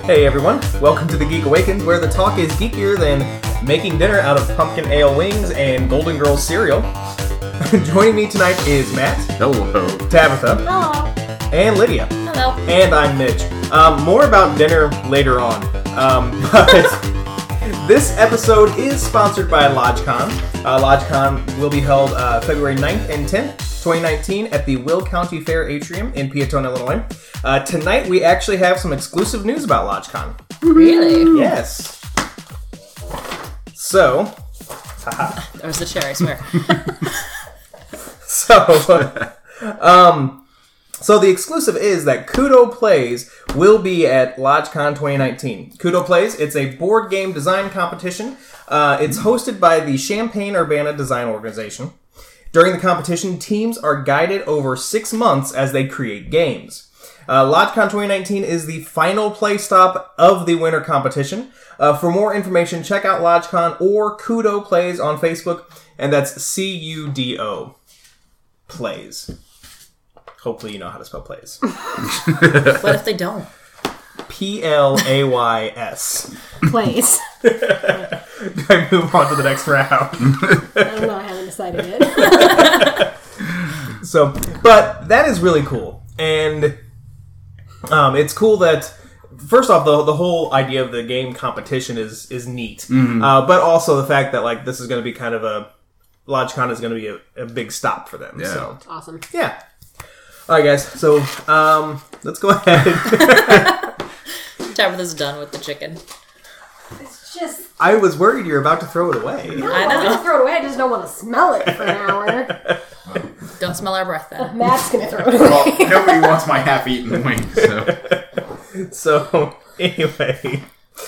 Hey everyone, welcome to the Geek Awakens, where the talk is geekier than making dinner out of pumpkin ale wings and Golden Girls cereal. Joining me tonight is Matt. Hello. Tabitha. Hello. And Lydia. Hello. And I'm Mitch. More about dinner later on. But this episode is sponsored by LodgeCon. LodgeCon will be held February 9th and 10th, 2019 at the Will County Fair Atrium in Peatone, Illinois. Tonight we actually have some exclusive news about LodgeCon. Really? Yes. So, That was the chair, I swear. So the exclusive is that Kudo Plays will be at LodgeCon 2019. Kudo Plays, it's a board game design competition. It's hosted by the Champaign-Urbana Design Organization. During the competition, teams are guided over 6 months as they create games. LodgeCon 2019 is the final play stop of the winter competition. For more information, check out LodgeCon or Kudo Plays on Facebook, and that's Cudo Plays. Hopefully you know how to spell plays. What if they don't? Plays. Plays. Do I move on to the next round? I don't know. I haven't decided yet. But that is really cool. And it's cool that, first off, the whole idea of the game competition is neat. Mm-hmm. But also the fact that like this is going to be kind of LodgeCon is going to be a big stop for them. Yeah. So. Awesome. Yeah. All right, guys. So let's go ahead. Tabitha's done with the chicken. It's just... I was worried you were about to throw it away. No, I I know. don't want to throw it away. I just don't want to smell it for an hour. Don't smell our breath then. Matt's going to throw it away. Well, nobody wants my half-eaten wing, so... So, anyway.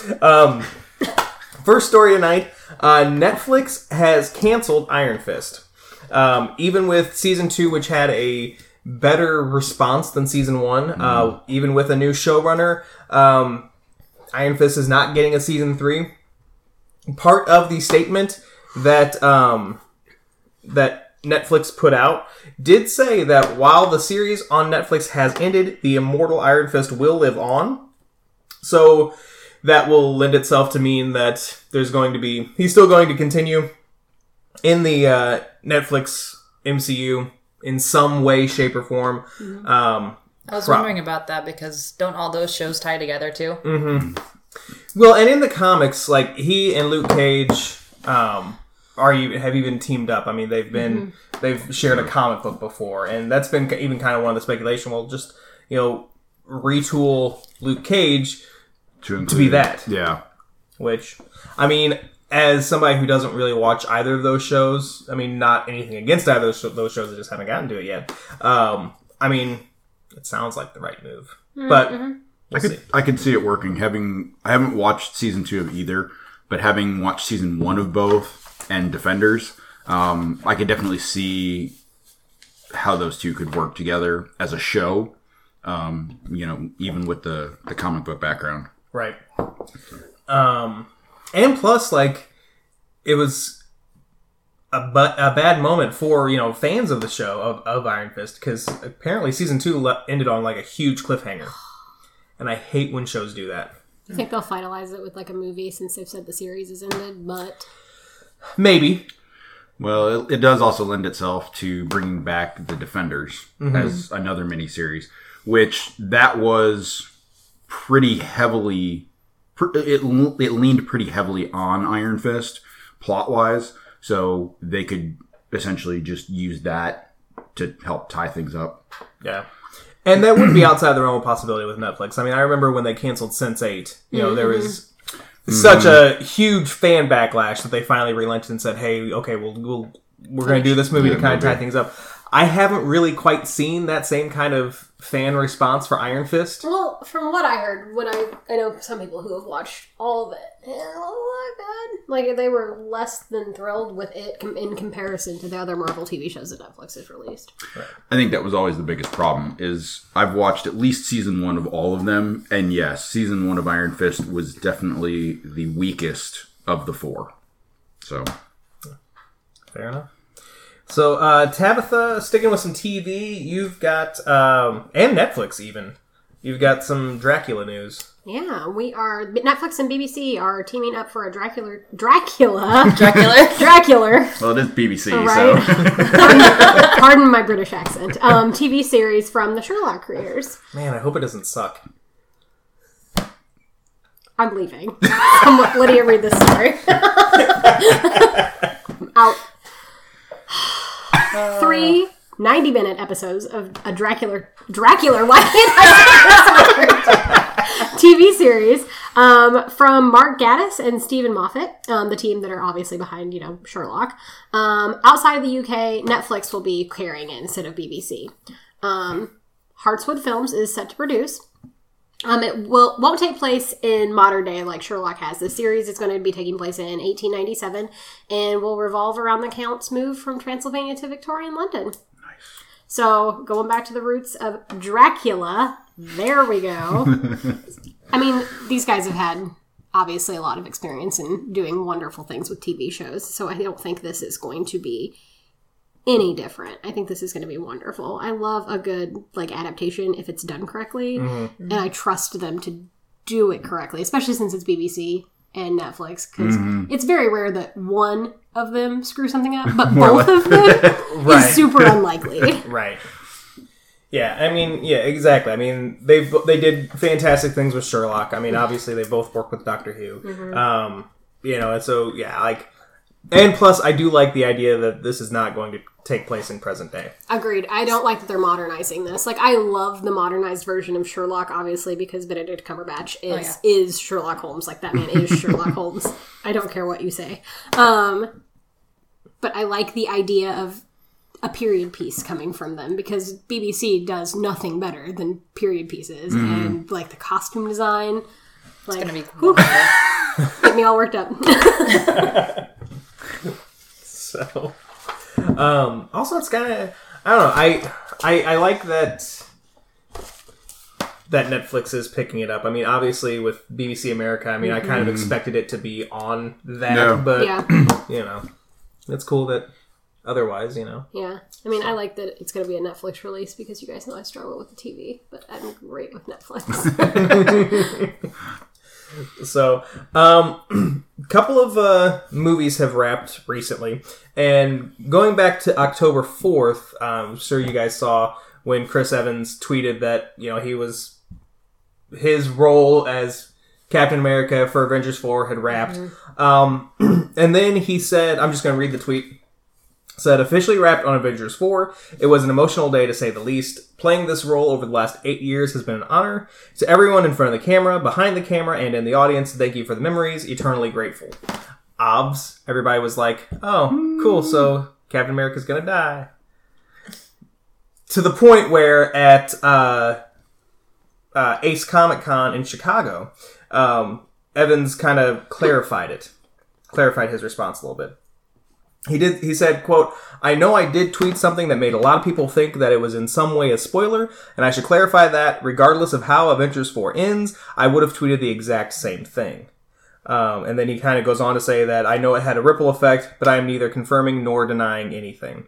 First story tonight. Netflix has canceled Iron Fist. Even with Season 2, which had a better response than Season 1, even with a new showrunner, Iron Fist is not getting a Season 3. Part of the statement that that Netflix put out did say that while the series on Netflix has ended, the immortal Iron Fist will live on. So that will lend itself to mean that he's still going to continue in the Netflix MCU in some way, shape, or form. Mm-hmm. I was wondering about that because don't all those shows tie together too? Mm-hmm. Well, and in the comics, like he and Luke Cage have even teamed up. I mean, they've shared a comic book before, and that's been even kind of one of the speculation. Well, just retool Luke Cage to be that. Yeah. Which, I mean, as somebody who doesn't really watch either of those shows, I mean, not anything against either of those shows, I just haven't gotten to it yet. I mean, it sounds like the right move, but we'll see. I could see it working. I haven't watched Season 2 of either, but having watched Season 1 of both and Defenders, I could definitely see how those two could work together as a show, even with the comic book background. Right. And plus, like, it was a bad moment for, fans of the show, of Iron Fist, because apparently Season 2 ended on, like, a huge cliffhanger. And I hate when shows do that. I think they'll finalize it with like a movie since they've said the series is ended, but... Maybe. Well, it does also lend itself to bringing back the Defenders as another miniseries, which that was pretty heavily... It leaned pretty heavily on Iron Fist, plot-wise, so they could essentially just use that to help tie things up. Yeah. And that wouldn't be outside the realm of possibility with Netflix. I mean, I remember when they canceled Sense8, there was such a huge fan backlash that they finally relented and said, hey, okay, we're going to do this movie to kind of tie things up. I haven't really quite seen that same kind of fan response for Iron Fist. Well, from what I heard, I know some people who have watched all of it, and oh my god, like they were less than thrilled with it in comparison to the other Marvel TV shows that Netflix has released. Right. I think that was always the biggest problem, is I've watched at least Season 1 of all of them, and yes, Season 1 of Iron Fist was definitely the weakest of the 4. So. Fair enough. So, Tabitha, sticking with some TV, you've got, and Netflix even, you've got some Dracula news. Yeah, we are. Netflix and BBC are teaming up for a Dracula. Dracula. Well, it is BBC, right? so. Pardon my British accent. TV series from the Sherlock creators. Man, I hope it doesn't suck. I'm leaving. Lydia, read this story. Out. 3 90-minute episodes of a Dracula. Why can't I say this word? TV series from Mark Gatiss and Stephen Moffat, the team that are obviously behind, Sherlock. Outside of the UK, Netflix will be carrying it instead of BBC. Hartswood Films is set to produce. It won't take place in modern day like Sherlock has. The series is going to be taking place in 1897 and will revolve around the Count's move from Transylvania to Victorian London. Nice. So, going back to the roots of Dracula, there we go. I mean, these guys have had, obviously, a lot of experience in doing wonderful things with TV shows, so I don't think this is going to be any different. I think this is going to be wonderful. I love a good adaptation if it's done correctly, and I trust them to do it correctly, especially since it's BBC and Netflix, because it's very rare that one of them screw something up, but both of them is super unlikely. Right. Yeah, I mean, yeah, exactly. I mean, they did fantastic things with Sherlock. I mean, obviously they both work with Doctor Who. And so yeah, and plus I do like the idea that this is not going to take place in present day. Agreed. I don't like that they're modernizing this. I love the modernized version of Sherlock, obviously, because Benedict Cumberbatch is Sherlock Holmes. That man is Sherlock Holmes. I don't care what you say. But I like the idea of a period piece coming from them, because BBC does nothing better than period pieces. And, the costume design. It's going to be cool. Get me all worked up. So... also, it's kind of, I don't know, I like that Netflix is picking it up. I mean, obviously with BBC America, I mean, I kind of expected it to be on that, but, it's cool that otherwise, Yeah. I mean, I like that it's going to be a Netflix release, because you guys know I struggle with the TV, but I'm great with Netflix. So, a couple of movies have wrapped recently, and going back to October 4th, I'm sure you guys saw when Chris Evans tweeted that, his role as Captain America for Avengers 4 had wrapped. And then he said, I'm just going to read the tweet. Said, officially wrapped on Avengers 4. It was an emotional day, to say the least. Playing this role over the last 8 years has been an honor. To everyone in front of the camera, behind the camera, and in the audience, thank you for the memories. Eternally grateful. Obs. Everybody was like, oh, cool, so Captain America's gonna die. To the point where at Ace Comic Con in Chicago, Evans kind of clarified his response a little bit. He said, quote, I know I did tweet something that made a lot of people think that it was in some way a spoiler, and I should clarify that, regardless of how Avengers 4 ends, I would have tweeted the exact same thing. And then he kind of goes on to say that, I know it had a ripple effect, but I am neither confirming nor denying anything.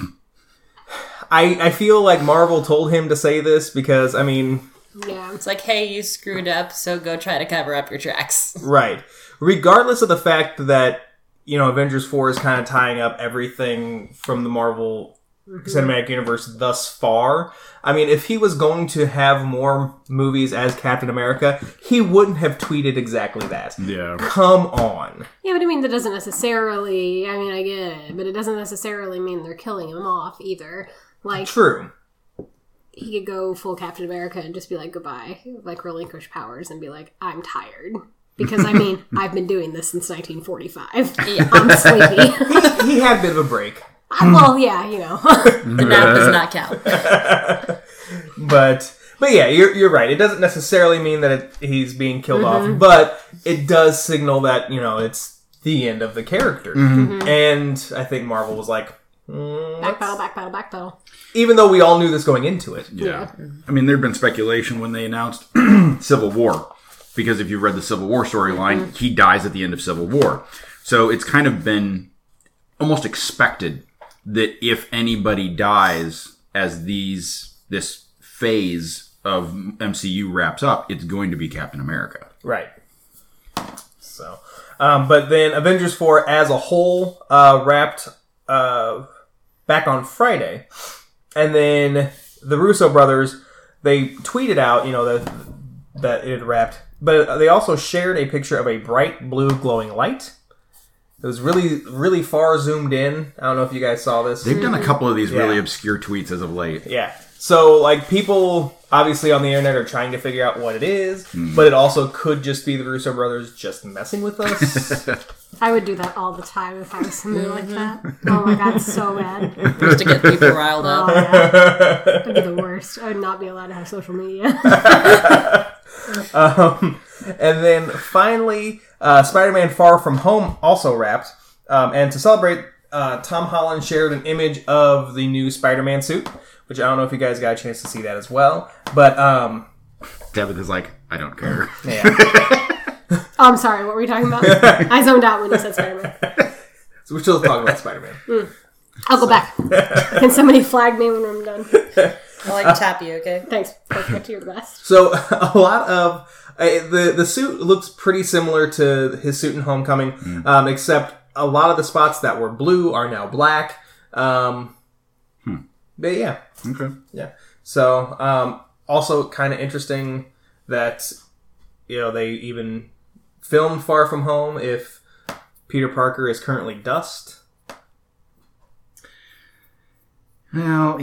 I feel like Marvel told him to say this because, I mean... Yeah. It's hey, you screwed up, so go try to cover up your tracks. Right. Regardless of the fact that, Avengers 4 is kind of tying up everything from the Marvel Cinematic Universe thus far. I mean, if he was going to have more movies as Captain America, he wouldn't have tweeted exactly that. Yeah. Come on. Yeah, but I mean, that doesn't necessarily... I mean, I get it, but it doesn't necessarily mean they're killing him off either. True. He could go full Captain America and just be goodbye. Relinquish powers and be I'm tired. Because, I mean, I've been doing this since 1945. Yeah. I'm sleepy. He had a bit of a break. Well, yeah, The nap does not count. But yeah, you're right. It doesn't necessarily mean that he's being killed off, but it does signal that, it's the end of the character. And I think Marvel was backpedal. Even though we all knew this going into it. Yeah. I mean, there'd been speculation when they announced Civil War. Because if you read the Civil War storyline, he dies at the end of Civil War. So it's kind of been almost expected that if anybody dies as this phase of MCU wraps up, it's going to be Captain America. Right. So, but then Avengers 4 as a whole wrapped back on Friday. And then the Russo brothers, they tweeted out, that it had wrapped. But they also shared a picture of a bright blue glowing light. It was really, really far zoomed in. I don't know if you guys saw this. They've done a couple of these really obscure tweets as of late. Yeah. So, people obviously on the internet are trying to figure out what it is, but it also could just be the Russo brothers just messing with us. I would do that all the time if I was something like that. Oh my god, so bad. Just to get people riled up. Oh, yeah. That'd be the worst. I would not be allowed to have social media. And then finally, Spider-Man Far From Home also wrapped. And to celebrate, Tom Holland shared an image of the new Spider-Man suit, which I don't know if you guys got a chance to see that as well. But, Tabitha's like, I don't care. yeah. Oh, I'm sorry, what were you talking about? I zoned out when you said Spider-Man. So we're still talking about Spider-Man. I'll go back. Can somebody flag me when I'm done? I like to tap you, okay? Thanks. Perfect, you're the best. So a lot of the suit looks pretty similar to his suit in Homecoming, except a lot of the spots that were blue are now black. But yeah, Okay. yeah. So also kind of interesting that they even filmed Far From Home if Peter Parker is currently dust. Well,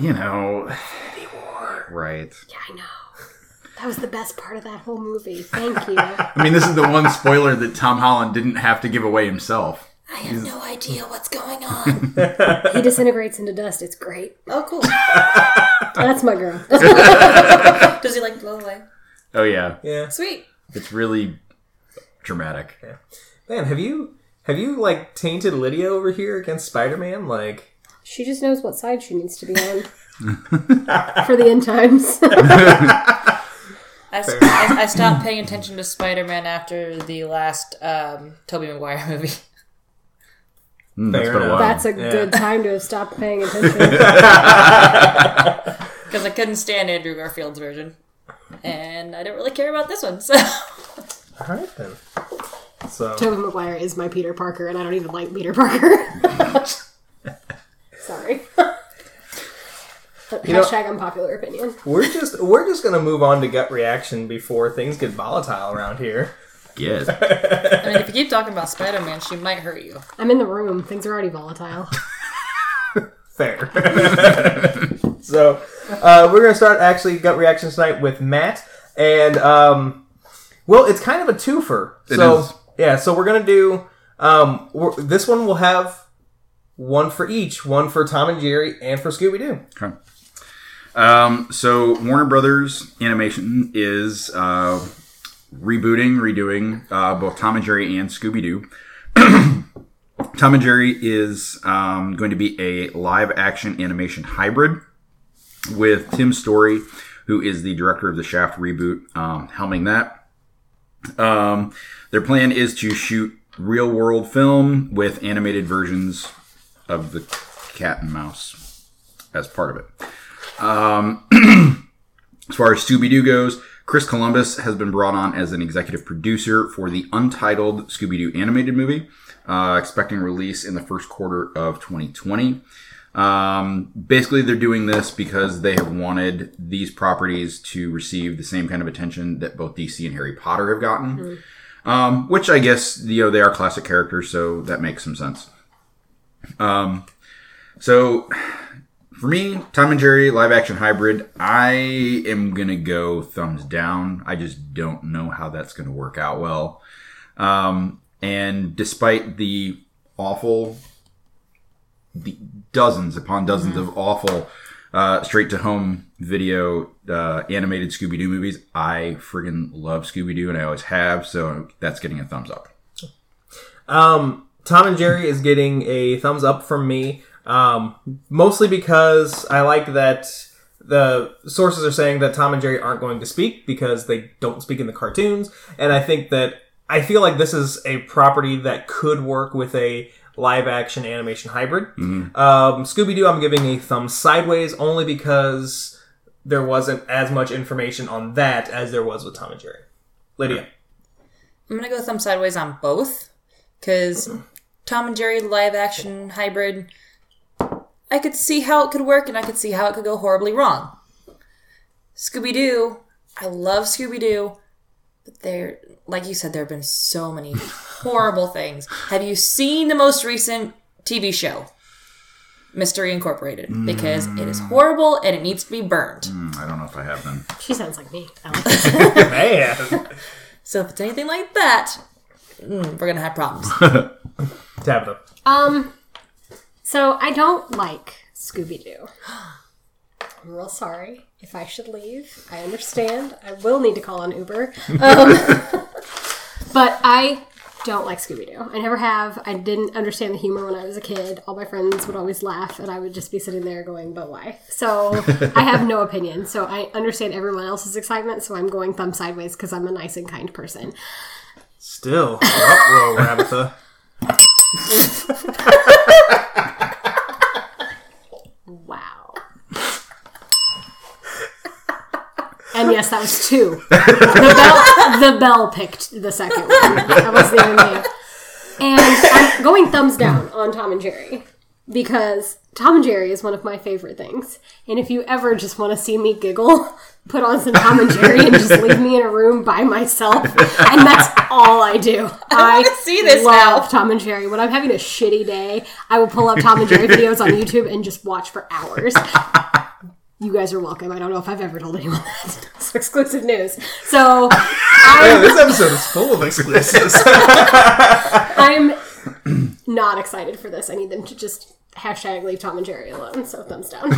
right. Yeah, I know. That was the best part of that whole movie. Thank you. I mean, this is the one spoiler that Tom Holland didn't have to give away himself. I have no idea what's going on. He disintegrates into dust. It's great. Oh, cool. That's my girl. Does he blow away? Oh, yeah. Yeah. Sweet. It's really dramatic. Yeah. Man, have you tainted Lydia over here against Spider-Man? She just knows what side she needs to be on. For the end times. I stopped paying attention to Spider-Man after the last Tobey Maguire movie. That's been a while. That's a good time to have stopped paying attention. Because I couldn't stand Andrew Garfield's version. And I didn't really care about this one, so... Alright then. So Tobey Maguire is my Peter Parker, and I don't even like Peter Parker. Sorry. Hashtag unpopular opinion. We're just gonna move on to gut reaction before things get volatile around here. Yes. I mean, if you keep talking about Spider-Man, she might hurt you. I'm in the room. Things are already volatile. Fair. So we're gonna start actually gut reactions tonight with Matt, and it's kind of a twofer. It is. Yeah, so we're gonna do this one. Will have one for each, one for Tom and Jerry, and for Scooby-Doo. Okay. So Warner Brothers Animation is redoing both Tom and Jerry and Scooby-Doo. Tom and Jerry is going to be a live-action animation hybrid with Tim Story, who is the director of the Shaft reboot, helming that. Their plan is to shoot real-world film with animated versions of the Cat and Mouse as part of it. As far as Scooby-Doo goes, Chris Columbus has been brought on as an executive producer for the untitled Scooby-Doo animated movie, expecting release in the first quarter of 2020. Basically, they're doing this because they have wanted these properties to receive the same kind of attention that both DC and Harry Potter have gotten, which I guess, they are classic characters, so that makes some sense. So for me, Tom and Jerry live action hybrid, I am going to go thumbs down. I just don't know how that's going to work out well. And despite the dozens upon dozens of awful straight to home video animated Scooby-Doo movies, I friggin' love Scooby-Doo and I always have. So that's getting a thumbs up. Tom and Jerry is getting a thumbs up from me, mostly because I like that the sources are saying that Tom and Jerry aren't going to speak because they don't speak in the cartoons, and I feel like this is a property that could work with a live-action animation hybrid. Scooby-Doo, I'm giving a thumb sideways only because there wasn't as much information on that as there was with Tom and Jerry. Lydia. I'm going to go thumb sideways on both, because Tom and Jerry live-action hybrid, I could see how it could work, and I could see how it could go horribly wrong. Scooby-Doo, I love Scooby-Doo, but there, like you said, there have been so many horrible things. Have you seen the most recent TV show, Mystery Incorporated? Because it is horrible, and it needs to be burned. I don't know if I have them. She sounds like me. Man. So if it's anything like that, we're going to have problems. Tabitha. So I don't like Scooby-Doo. I'm real sorry if I should leave. I understand. I will need to call an Uber. But I don't like Scooby-Doo. I never have. I didn't understand the humor when I was a kid. All my friends would always laugh, and I would just be sitting there going, but why? So I have no opinion. So I understand everyone else's excitement, so I'm going thumb sideways because I'm a nice and kind person. Still. Roll, Rabitha. Wow. And yes, that was 2. The bell picked the second one. That wasn't even me. And I'm going thumbs down on Tom and Jerry, because Tom and Jerry is one of my favorite things. And if you ever just want to see me giggle, put on some Tom and Jerry and just leave me in a room by myself. And that's all I do. I want to see this love now. Tom and Jerry. When I'm having a shitty day, I will pull up Tom and Jerry videos on YouTube and just watch for hours. You guys are welcome. I don't know if I've ever told anyone that. It's exclusive news. So, This episode is full of exclusives. I'm not excited for this. I need them to just hashtag leave Tom and Jerry alone. So, thumbs down.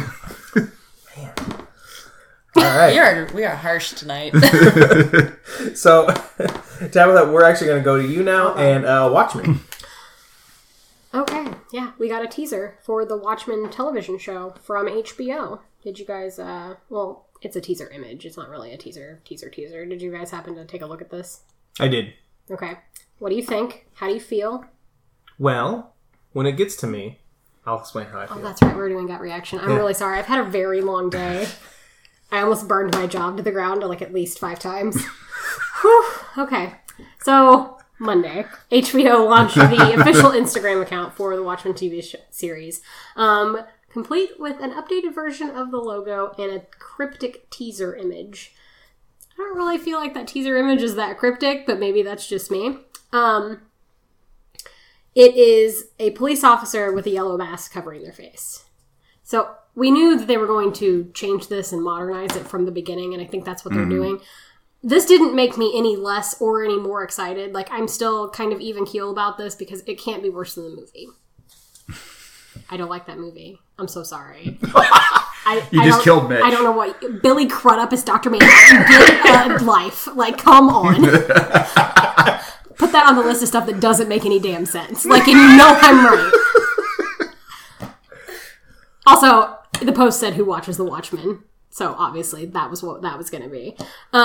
All right. We are harsh tonight. So, Tabitha, we're actually going to go to you now and Watchmen. Okay. Yeah, we got a teaser for the Watchmen television show from HBO. Did you guys, well, it's a teaser image. It's not really a teaser. Did you guys happen to take a look at this? I did. Okay. What do you think? How do you feel? Well, when it gets to me, I'll explain how I feel. Oh, that's right. We're doing gut reaction. I'm really sorry. I've had a very long day. I almost burned my job to the ground like at least 5 times. Whew. Okay. So, Monday, HBO launched the official Instagram account for the Watchmen TV series. Complete with an updated version of the logo and a cryptic teaser image. I don't really feel like that teaser image is that cryptic, but maybe that's just me. It is a police officer with a yellow mask covering their face. So we knew that they were going to change this and modernize it from the beginning, and I think that's what they're doing. This didn't make me any less or any more excited. Like, I'm still kind of even keel about this because it can't be worse than the movie. I don't like that movie. I'm so sorry. You just killed Mitch. I don't know what. Billy Crudup is Dr. Manhattan. Get a life. Like, come on. Put that on the list of stuff that doesn't make any damn sense. Like, and you know I'm right. Also, the post said who watches The Watchmen. So, obviously, that was what that was going to be.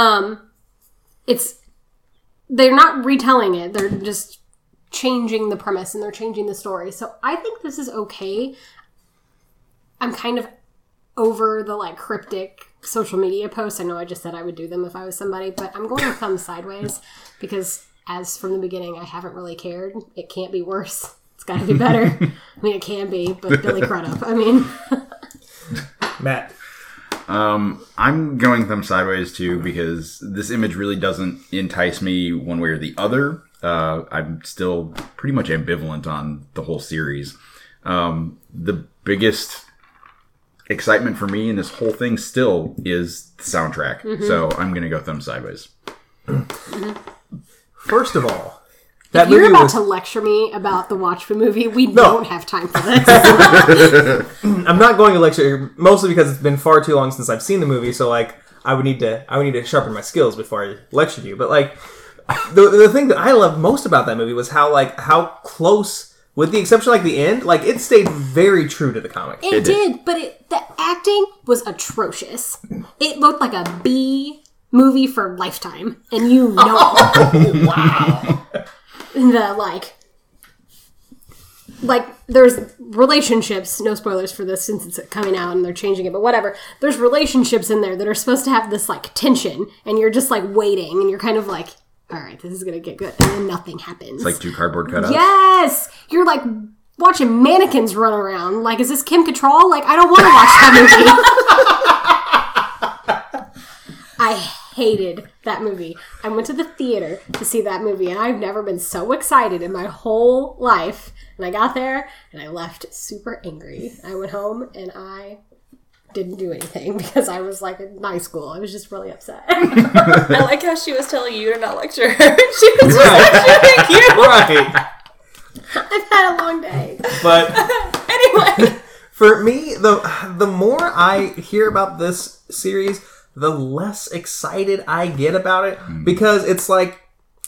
They're not retelling it. They're just changing the premise and they're changing the story. So I think this is okay. I'm kind of over the like cryptic social media posts. I know I just said I would do them if I was somebody, but I'm going thumb sideways because as from the beginning, I haven't really cared. It can't be worse. It's got to be better. I mean, it can be, but Billy Crudup. I mean, Matt. I'm going thumb sideways too because this image really doesn't entice me one way or the other. I'm still pretty much ambivalent on the whole series. The biggest excitement for me in this whole thing still is the soundtrack. Mm-hmm. So I'm going to go thumb sideways. First of all, if you're about to lecture me about the Watchmen movie, we don't have time for this. I'm not going to lecture mostly because it's been far too long since I've seen the movie. So like, I would need to sharpen my skills before I lectured you. But like, the thing that I loved most about that movie was how close, with the exception of like the end, like it stayed very true to the comic. It did, but the acting was atrocious. It looked like a B movie for Lifetime, and you know. Oh, wow. The like like, there's relationships, no spoilers for this since it's coming out and they're changing it, but whatever. There's relationships in there that are supposed to have this, like, tension, and you're just, like, waiting, and you're kind of like, all right, this is going to get good, and then nothing happens. It's like 2 cardboard cutouts. Yes! You're, like, watching mannequins run around. Like, is this Kim Cattrall? Like, I don't want to watch that movie. I hated that movie. I went to the theater to see that movie, and I've never been so excited in my whole life. And I got there, and I left super angry. I went home, and I didn't do anything because I was, like, in high school. I was just really upset. I like how she was telling you to not lecture her. She was just lecturing you. Right. I've had a long day. But Anyway. for me, the more I hear about this series, the less excited I get about it, because it's like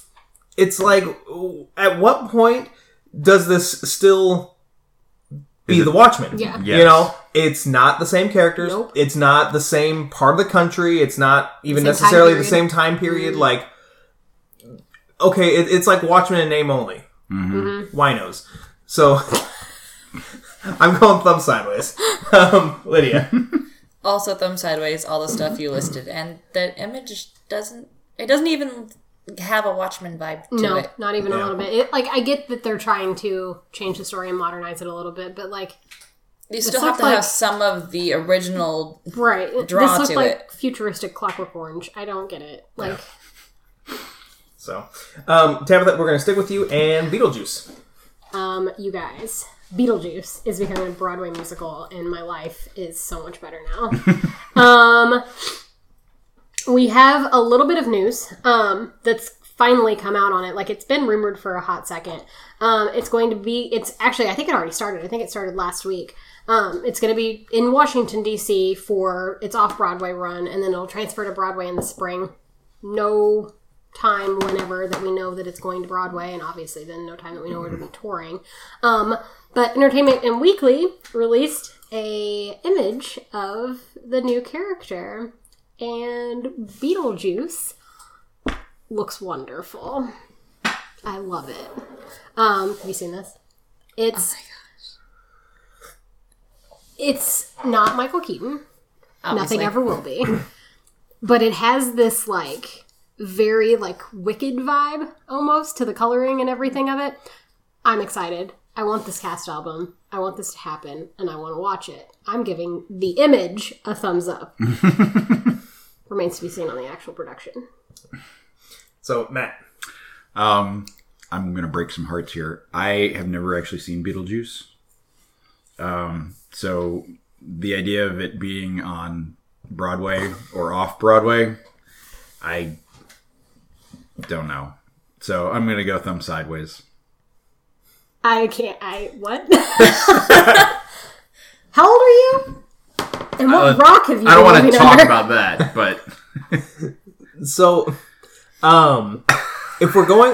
at what point does this still be The Watchmen? Yeah. Yes. You know, it's not the same characters. Nope. It's not the same part of the country. It's not even Same necessarily time the period. same time period. Like, okay, it's like Watchmen in name only. Mm-hmm. Winos. So, I'm going thumb sideways. Lydia. Also, thumb sideways, all the stuff you listed. And that image doesn't even have a Watchmen vibe to No, it. not even a little bit. Like, I get that they're trying to change the story and modernize it a little bit, but, like... You still looked have to like- have some of the original... Right. Draw this looked to like it. futuristic Clockwork Orange. I don't get it. Like... So, Tabitha, we're going to stick with you and Beetlejuice. You guys, Beetlejuice is becoming a Broadway musical, and my life is so much better now. We have a little bit of news that's finally come out on it. Like, it's been rumored for a hot second. It's actually, I think it already started. I think it started last week. It's going to be in Washington, D.C. for its off-Broadway run, and then it'll transfer to Broadway in the spring. No time whenever that we know that it's going to Broadway, and obviously then no time that we know where to be touring. But Entertainment and Weekly released a image of the new character, and Beetlejuice looks wonderful. I love it. Have you seen this? It's it's not Michael Keaton. Obviously. Nothing ever will be. But it has this, like, very, like, Wicked vibe, almost, to the coloring and everything of it. I'm excited. I want this cast album. I want this to happen, and I want to watch it. I'm giving the image a thumbs up. Remains to be seen on the actual production. So, Matt. I'm going to break some hearts here. I have never actually seen Beetlejuice. So the idea of it being on Broadway or off Broadway, I don't know. So I'm going to go thumb sideways. What? How old are you? And what rock have you I don't been want to living talk under? about that, but So, if we're going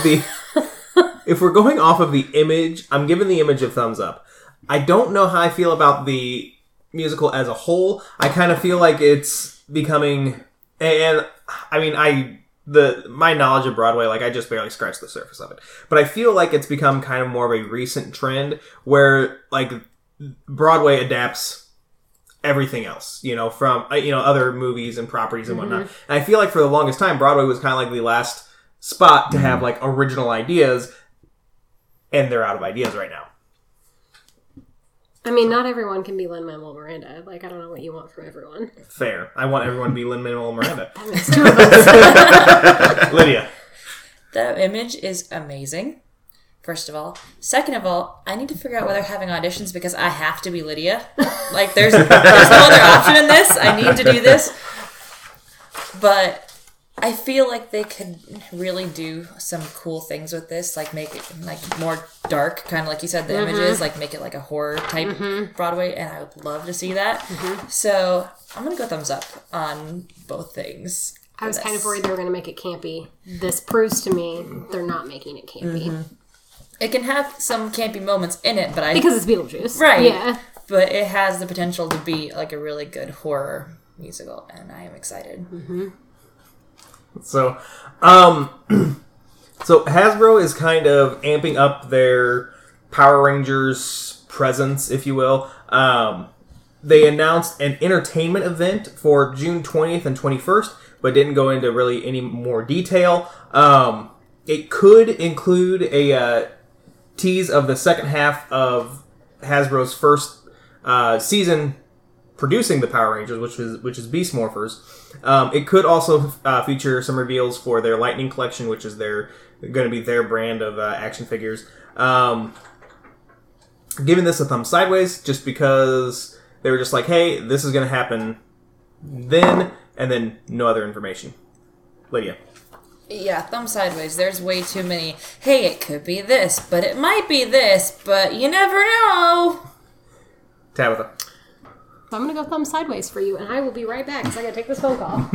off of the image, I'm giving the image a thumbs up. I don't know how I feel about the musical as a whole. I kind of feel like it's becoming, and I mean, my knowledge of Broadway, like, I just barely scratched the surface of it. But I feel like it's become kind of more of a recent trend where, like, Broadway adapts everything else, from, other movies and properties and whatnot. And I feel like for the longest time, Broadway was kind of like the last spot to have, like, original ideas, and they're out of ideas right now. I mean, not everyone can be Lin-Manuel Miranda. Like, I don't know what you want from everyone. Fair. I want everyone to be Lin-Manuel Miranda. That makes two of us. Lydia. That image is amazing, first of all. Second of all, I need to figure out whether having auditions because I have to be Lydia. Like, there's no other option in this. I need to do this. But I feel like they could really do some cool things with this, like make it like more dark, kind of like you said, the images, like make it like a horror type Broadway, and I would love to see that. So I'm going to go thumbs up on both things. I was kind of worried they were going to make it campy. This proves to me they're not making it campy. It can have some campy moments in it, but Because it's Beetlejuice. Right. Yeah. But it has the potential to be like a really good horror musical, and I am excited. So, so Hasbro is kind of amping up their Power Rangers presence, if you will. They announced an entertainment event for June 20th and 21st, but didn't go into really any more detail. It could include a tease of the second half of Hasbro's first season producing the Power Rangers, which is Beast Morphers. It could also feature some reveals for their Lightning collection, which is going to be their brand of action figures. Giving this a thumb sideways, just because they were just like, hey, this is going to happen then, and then no other information. Lydia. Yeah, thumb sideways. There's way too many, hey, it could be this, but it might be this, but you never know. Tabitha. So I'm going to go thumb sideways for you, and I will be right back because I got to take this phone call.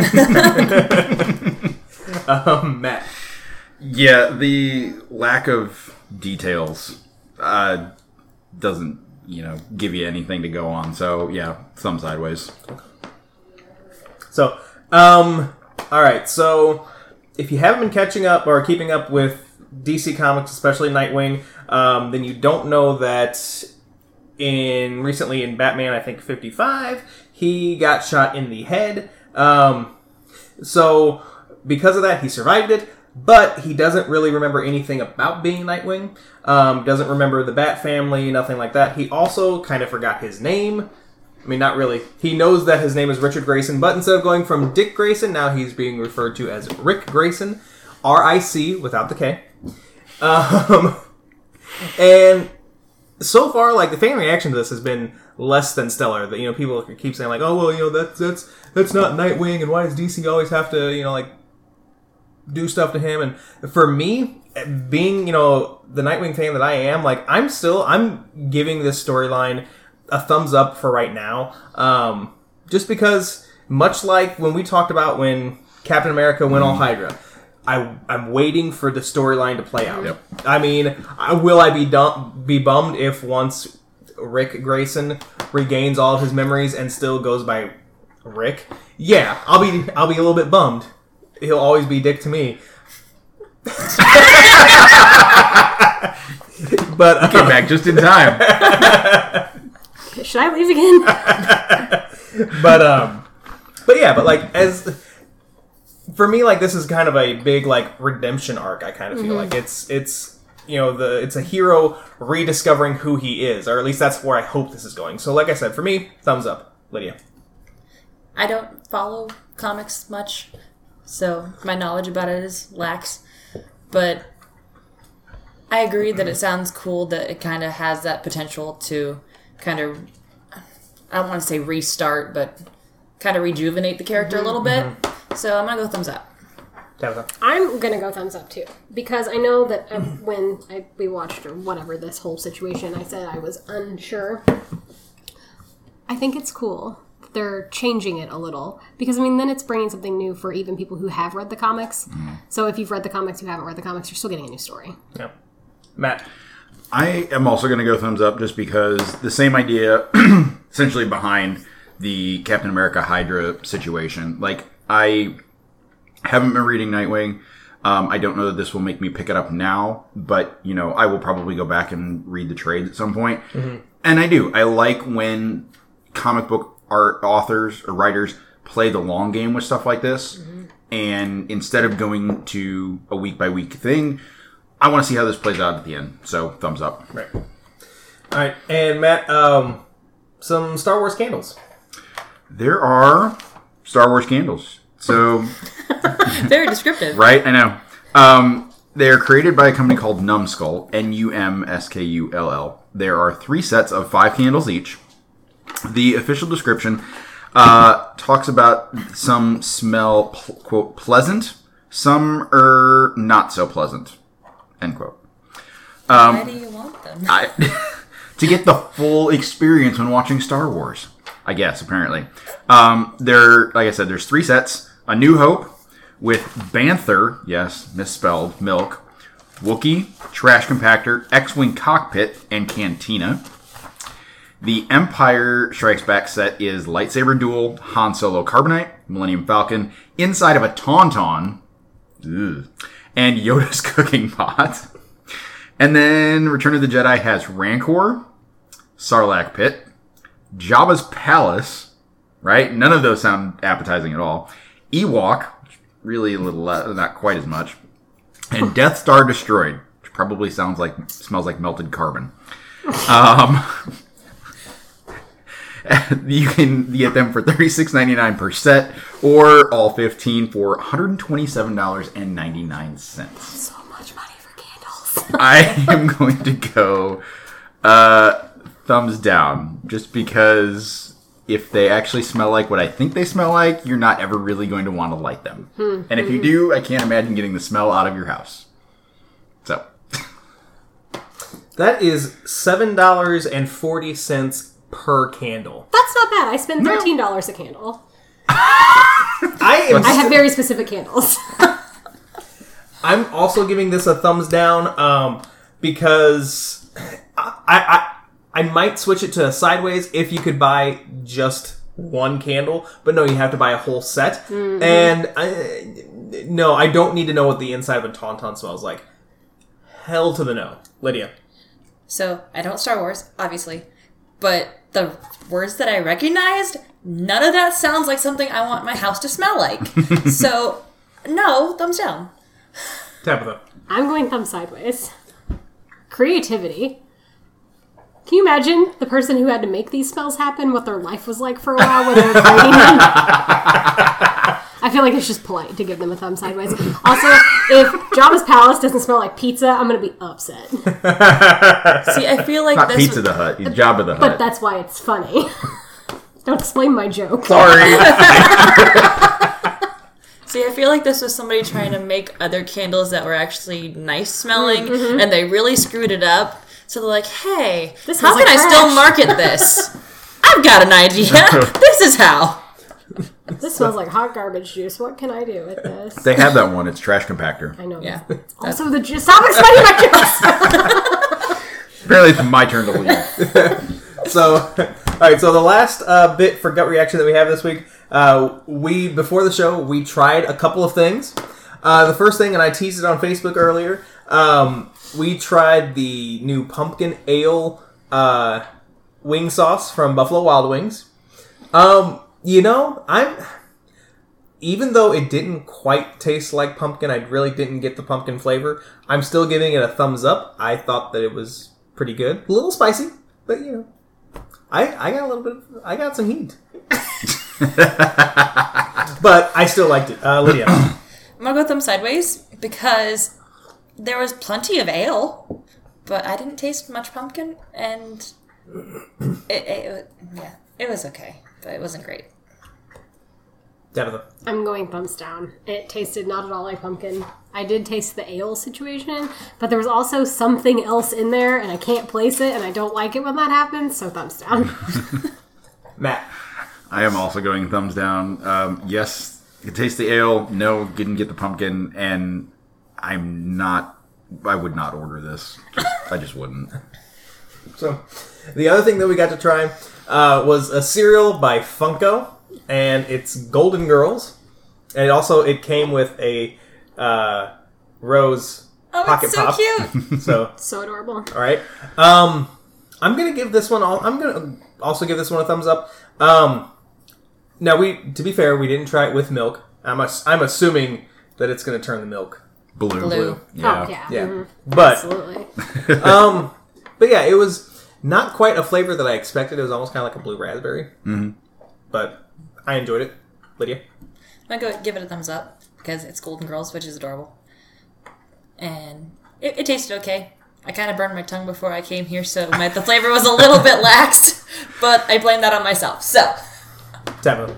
Matt. Yeah, the lack of details doesn't, give you anything to go on. So, yeah, thumb sideways. So, all right. So, if you haven't been catching up or keeping up with DC Comics, especially Nightwing, then you don't know that recently in Batman, I think 55, he got shot in the head. So, because of that, he survived it. But he doesn't really remember anything about being Nightwing. Doesn't remember the Bat family, nothing like that. He also kind of forgot his name. I mean, not really. He knows that his name is Richard Grayson, but instead of going from Dick Grayson, now he's being referred to as Rick Grayson. R-I-C, without the K. And so far, the fan reaction to this has been less than stellar. That people keep saying oh well, that's not Nightwing, and why does DC always have to do stuff to him? And for me, being the Nightwing fan that I am, I'm giving this storyline a thumbs up for right now, just because much like when we talked about when Captain America went all Hydra, I'm waiting for the storyline to play out. Yep. I mean, will I be bummed if once Rick Grayson regains all of his memories and still goes by Rick? Yeah, I'll be a little bit bummed. He'll always be Dick to me. But Came back just in time. Should I leave again? but as for me, this is kind of a big redemption arc. I kind of feel like it's it's a hero rediscovering who he is, or at least that's where I hope this is going. So, like I said, for me, thumbs up. Lydia. I don't follow comics much, so my knowledge about it is lax. But I agree that it sounds cool that it kind of has that potential to kind of, I don't want to say restart, but kind of rejuvenate the character a little bit. So I'm going to go thumbs up. Tabitha. I'm going to go thumbs up too. Because I know that when we watched or whatever this whole situation, I said I was unsure. I think it's cool. They're changing it a little. Because, then it's bringing something new for even people who have read the comics. So if you've read the comics, you haven't read the comics, you're still getting a new story. Yeah. Matt. I am also going to go thumbs up just because the same idea essentially behind the Captain America Hydra situation. I haven't been reading Nightwing. I don't know that this will make me pick it up now, but, I will probably go back and read the trades at some point. And I do. I like when comic book art authors or writers play the long game with stuff like this. And instead of going to a week-by-week thing, I want to see how this plays out at the end. So, thumbs up. Right. All right. And Matt, some Star Wars candles. There are Star Wars candles. So, Very descriptive. right? I know. They're created by a company called Numskull, Numskull. There are 3 sets of 5 candles each. The official description talks about some smell, quote, pleasant, some are not so pleasant, end quote. Why do you want them? To get the full experience when watching Star Wars, I guess, apparently. Like I said, there's 3 sets. A New Hope with Banther, yes, misspelled, milk, Wookiee, Trash Compactor, X-Wing Cockpit, and Cantina. The Empire Strikes Back set is Lightsaber Duel, Han Solo Carbonite, Millennium Falcon, inside of a Tauntaun, and Yoda's cooking pot. And then Return of the Jedi has Rancor, Sarlacc Pit, Jabba's Palace, right? None of those sound appetizing at all. Ewok, really a little not quite as much. And Death Star Destroyed, which probably smells like melted carbon. You can get them for $36.99 per set, or all 15 for $127.99. So much money for candles. I am going to go thumbs down, just because if they actually smell like what I think they smell like, you're not ever really going to want to light them. And if you do, I can't imagine getting the smell out of your house. So That is $7.40 per candle. That's not bad. I spend $13 a candle. I I have very specific candles. I'm also giving this a thumbs down because I might switch it to sideways if you could buy just one candle, but no, you have to buy a whole set. And I don't need to know what the inside of a Tauntaun smells like. Hell to the no. Lydia. So, I don't Star Wars, obviously, but the words that I recognized, none of that sounds like something I want my house to smell like. So, no, thumbs down. Tabitha. I'm going thumb sideways. Creativity. Can you imagine the person who had to make these spells happen, what their life was like for a while when they were creating them? I feel like it's just polite to give them a thumb sideways. Also, if Jabba's Palace doesn't smell like pizza, I'm going to be upset. See, I feel like not this Pizza the Hut, Jabba the Hutt. But that's why it's funny. Don't explain my joke. Sorry. See, I feel like this was somebody trying to make other candles that were actually nice smelling, and they really screwed it up. So they're like, hey, This how smells can like I still trash." market this? I've got an idea. This is how. This smells like hot garbage juice. What can I do with this? They have that one. It's Trash Compactor. I know. Yeah. Also, the juice. Stop explaining my jokes! Apparently, it's my turn to leave. So, all right. So the last bit for gut reaction that we have this week, before the show we tried a couple of things. The first thing, and I teased it on Facebook earlier. We tried the new pumpkin ale wing sauce from Buffalo Wild Wings. Even though it didn't quite taste like pumpkin, I really didn't get the pumpkin flavor. I'm still giving it a thumbs up. I thought that it was pretty good. A little spicy, but I got a little bit. I got some heat, but I still liked it. Lydia. I'm gonna go thumbs sideways because there was plenty of ale, but I didn't taste much pumpkin, and it was okay, but it wasn't great. Tabitha. I'm going thumbs down. It tasted not at all like pumpkin. I did taste the ale situation, but there was also something else in there, and I can't place it, and I don't like it when that happens, so thumbs down. Matt. I am also going thumbs down. Yes, you can taste the ale. No, didn't get the pumpkin, and I would not order this. I just wouldn't. So, the other thing that we got to try was a cereal by Funko, and it's Golden Girls. And it came with a Rose Pocket it's so Pop. cute. So, So adorable. all right. I'm gonna give this one. I'm gonna also give this one a thumbs up. Now, to be fair, we didn't try it with milk. I'm assuming that it's gonna turn the milk Blue. Yeah. Oh, yeah. Yeah. Mhm. But Absolutely. but yeah, it was not quite a flavor that I expected. It was almost kind of like a blue raspberry. Mm-hmm. But I enjoyed it. Lydia? I'm gonna go give it a thumbs up because it's Golden Girls, which is adorable, and it tasted okay. I kind of burned my tongue before I came here, so the flavor was a little bit laxed, but I blame that on myself. So, Tabitha?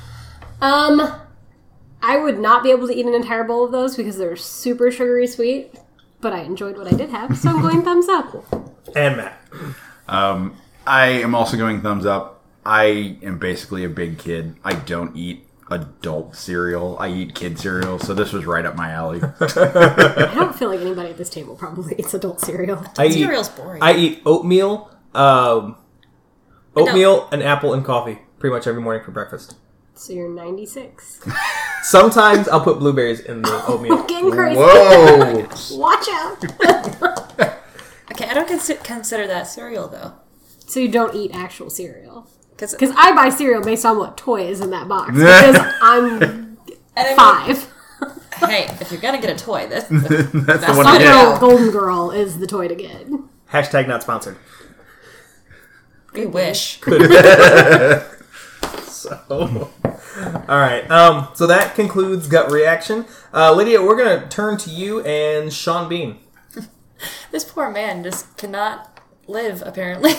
I would not be able to eat an entire bowl of those because they're super sugary sweet, but I enjoyed what I did have, so I'm going thumbs up. And Matt? I am also going thumbs up. I am basically a big kid. I don't eat adult cereal. I eat kid cereal, so this was right up my alley. I don't feel like anybody at this table probably eats adult cereal. cereal's boring. I eat oatmeal, an apple, and coffee pretty much every morning for breakfast. So you're 96. Sometimes I'll put blueberries in the oatmeal. Getting crazy. Whoa! Watch out. I don't consider that cereal, though. So you don't eat actual cereal? Because Because I buy cereal based on what toy is in that box. Because I'm 5. Hey, if you're gonna get a toy, that's the one to Stuffed get. Golden Girl is the toy to get. Hashtag not sponsored. We wish. So, all right. So that concludes gut reaction. Lydia, we're gonna turn to you and Sean Bean. This poor man just cannot live, apparently.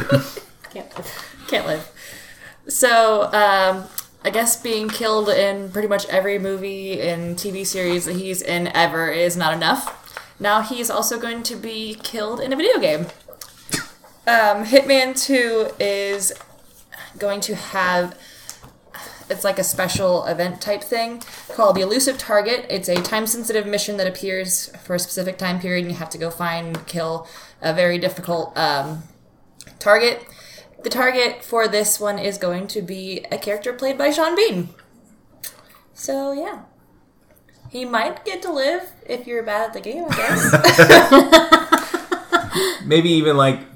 Can't live. So, I guess being killed in pretty much every movie and TV series that he's in ever is not enough. Now he's also going to be killed in a video game. Hitman 2 is going to have... It's like a special event type thing called the Elusive Target. It's a time-sensitive mission that appears for a specific time period, and you have to go find and kill a very difficult target. The target for this one is going to be a character played by Sean Bean. So, yeah. He might get to live if you're bad at the game, I guess. Maybe even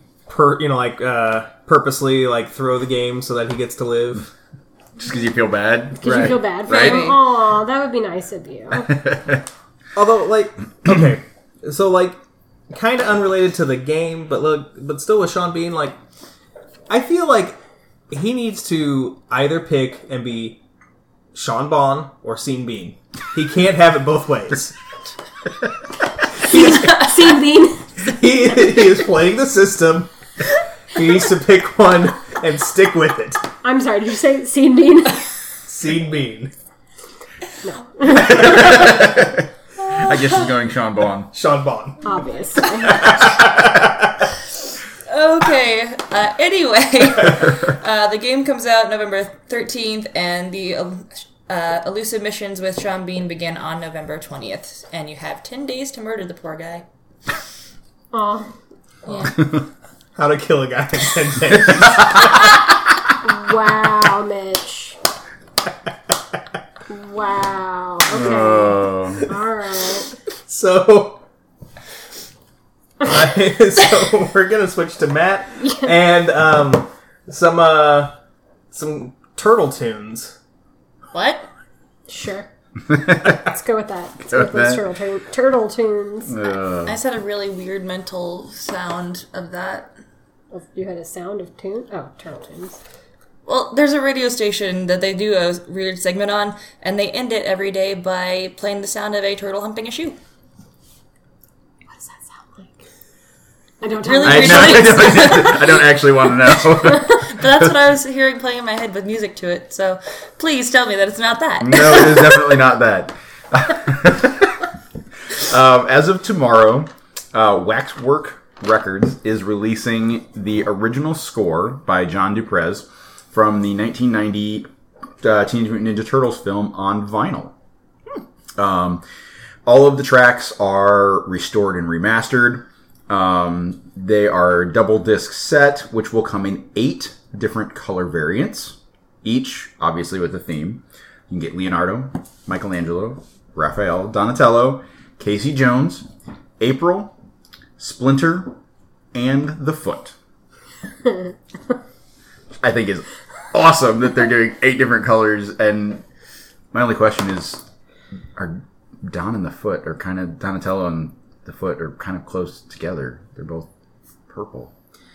purposely throw the game so that he gets to live. Just because you feel bad? Because you feel bad for Right. him. Aw, that would be nice of you. Although, okay, so kind of unrelated to the game, but still with Sean Bean, I feel like he needs to either pick and be Sean Bon or Sean Bean. He can't have it both ways. Sean Bean. He is playing the system. He needs to pick one and stick with it. I'm sorry, did you say Sean Bean? Sean Bean. No. I guess she's going Sean Bon. Sean Bon. Obviously. Okay. Anyway, the game comes out November 13th, and the elusive missions with Sean Bean begin on November 20th. And you have 10 days to murder the poor guy. Aw. Yeah. How to kill a guy in 10 days. Wow, Mitch. Wow. Okay. Alright. So we're gonna switch to Matt and some turtle tunes. What? Sure. Let's go with that. Let's go with those turtle tunes. I just had a really weird mental sound of that. You had a sound of tune? Oh, turtle tunes. Well, there's a radio station that they do a weird segment on, and they end it every day by playing the sound of a turtle humping a shoe. What does that sound like? I don't Really? I don't actually want to know. But that's what I was hearing playing in my head with music to it, so please tell me that it's not that. No, it is definitely not that. As of tomorrow, Waxwork Records is releasing the original score by John Duprez from the 1990 Teenage Mutant Ninja Turtles film on vinyl. All of the tracks are restored and remastered. They are double disc set, which will come in 8 different color variants, each obviously with a theme. You can get Leonardo, Michelangelo, Raphael, Donatello, Casey Jones, April, Splinter, and the Foot. I think is awesome that they're doing 8 different colors, and my only question is, are Don and the Foot, or kind of Donatello and the Foot are kind of close together. They're both purple.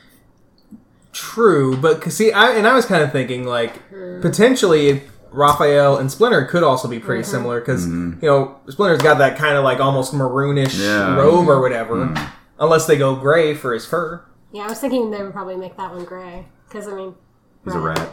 True, but see, I was kind of thinking potentially Raphael and Splinter could also be pretty similar because Splinter's got that kind of almost maroonish robe or whatever, unless they go gray for his fur. Yeah, I was thinking they would probably make that one gray because He's a rat.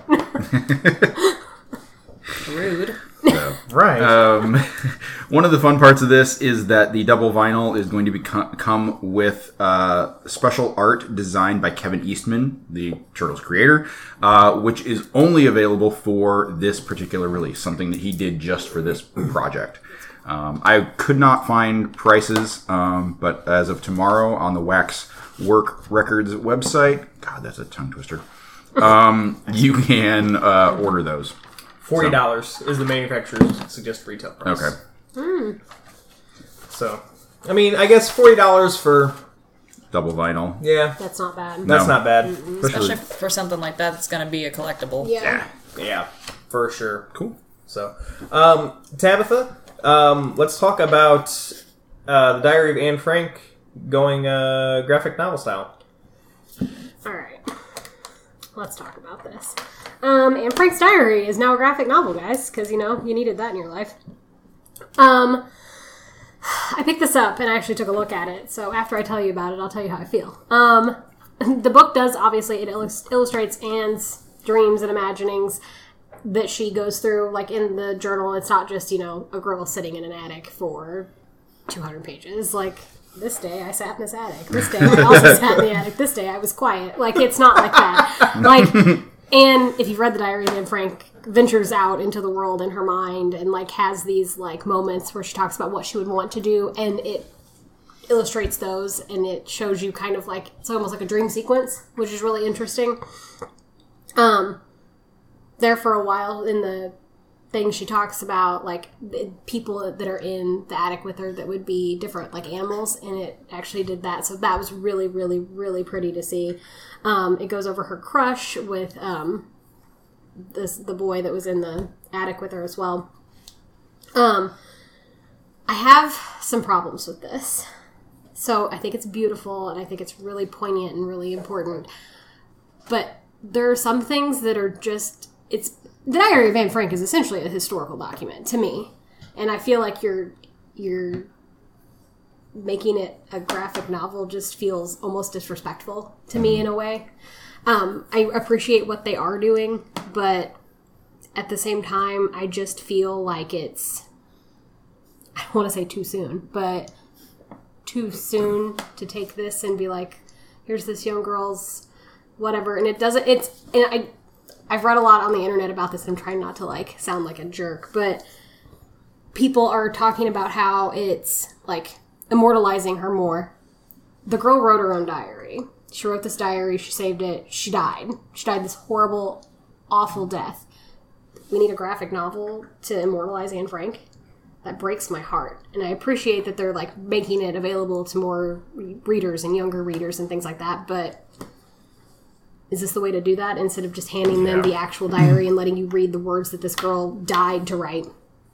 Rude. So, Right. one of the fun parts of this is that the double vinyl is going to come with special art designed by Kevin Eastman, the Turtles creator, which is only available for this particular release, something that he did just for this project. I could not find prices, but as of tomorrow on the Waxwork Records website, God, that's a tongue twister, you can order those. $40 is the manufacturer's suggested retail price. Okay. So, I mean, I guess $40 for double vinyl. Yeah, That's not bad. that's No. not bad. Especially for something like that, it's going to be a collectible. Yeah. Yeah, for sure. Cool. So, Tabitha, let's talk about the Diary of Anne Frank going graphic novel style. All right. Let's talk about this. Anne Frank's Diary is now a graphic novel, guys, because, you needed that in your life. I picked this up and I actually took a look at it, so after I tell you about it, I'll tell you how I feel. The book does, obviously, it illustrates Anne's dreams and imaginings that she goes through, like, in the journal. It's not just, a girl sitting in an attic for 200 pages. Like, this day I sat in this attic. This day I also sat in the attic. This day I was quiet. Like, it's not like that. Like, and if you've read the Diary of Anne Frank, ventures out into the world in her mind and, like, has these, like, moments where she talks about what she would want to do, and it illustrates those, and it shows you kind of like, it's almost like a dream sequence, which is really interesting. There for a while in the thing, she talks about, like, people that are in the attic with her that would be different, like, animals, and it actually did that. So that was really, really, really pretty to see. It goes over her crush with the boy that was in the attic with her as well. I have some problems with this. So I think it's beautiful, and I think it's really poignant and really important. But there are some things that are just... The Diary of Anne Frank is essentially a historical document to me. And I feel like you're making it a graphic novel just feels almost disrespectful to me in a way. I appreciate what they are doing, but at the same time, I just feel like it's... I don't want to say too soon, but... too soon to take this and be like, here's this young girl's whatever. And it doesn't, I've read a lot on the internet about this, and I'm trying not to, like, sound like a jerk, but people are talking about how it's, like, immortalizing her more. The girl wrote her own diary. She wrote this diary, she saved it, she died. She died this horrible, awful death. We need a graphic novel to immortalize Anne Frank? That breaks my heart. And I appreciate that they're, like, making it available to more readers and younger readers and things like that, but is this the way to do that instead of just handing them the actual diary and letting you read the words that this girl died to write?